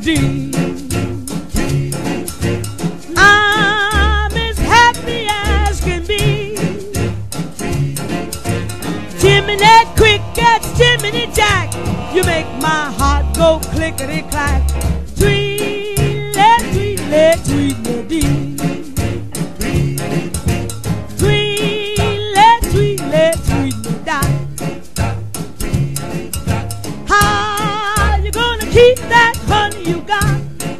tweedledee. I'm as happy as can be. Jiminy crickets, Jiminy Jack, you make my heart go clickety-clack. Tweedle, tweedle, tweedledee. Tweedle, tweedle, tweedledee. How you gonna keep that honey you got?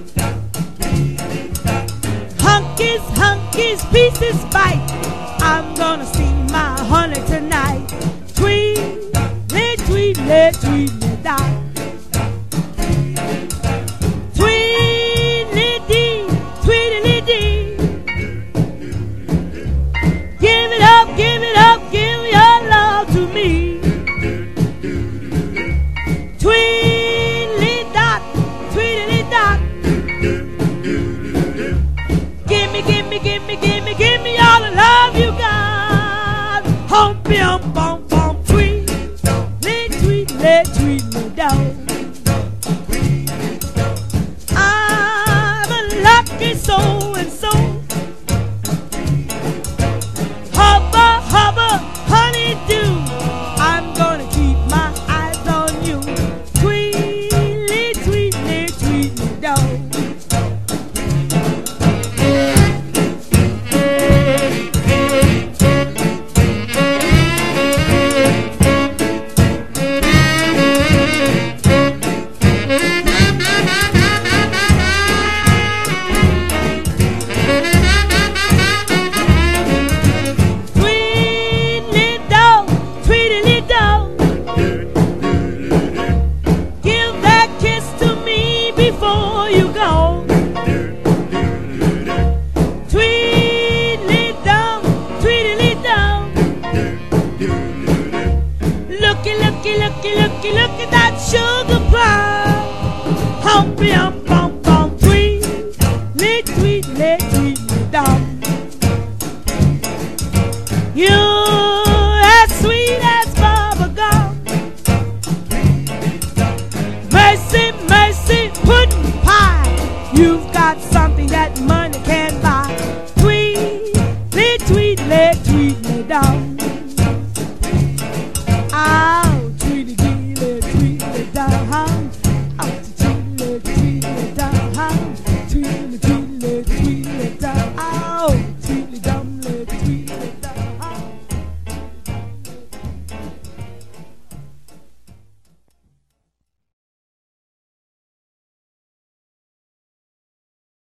Hunkies, hunkies, pieces bite. I'm gonna see my honey tonight. Tweedle, tweedle, tweedledee. Tweedledee, tweedledee. Give it up, give it up, give your love to me. Tweedledee-dot, tweedledee-dot. Gimme, gimme, gimme, gimme, gimme all the love you got. Humpy, hump, hump, hump, tweedle, tweedle, tweedledee. I'm a lucky so-and-so. Hubba, hubba, honey-do. I'm gonna keep my eyes on you. Tweedly, tweedly, tweedledee. Look at that sugar plum. Humpy, hump, hump, hump, tweedly, tweedly, tweedledee. You're as sweet as bubble gum. Mercy, mercy, pudding pie. You've got something that money can't buy. Tweedly, tweedly, tweedledee.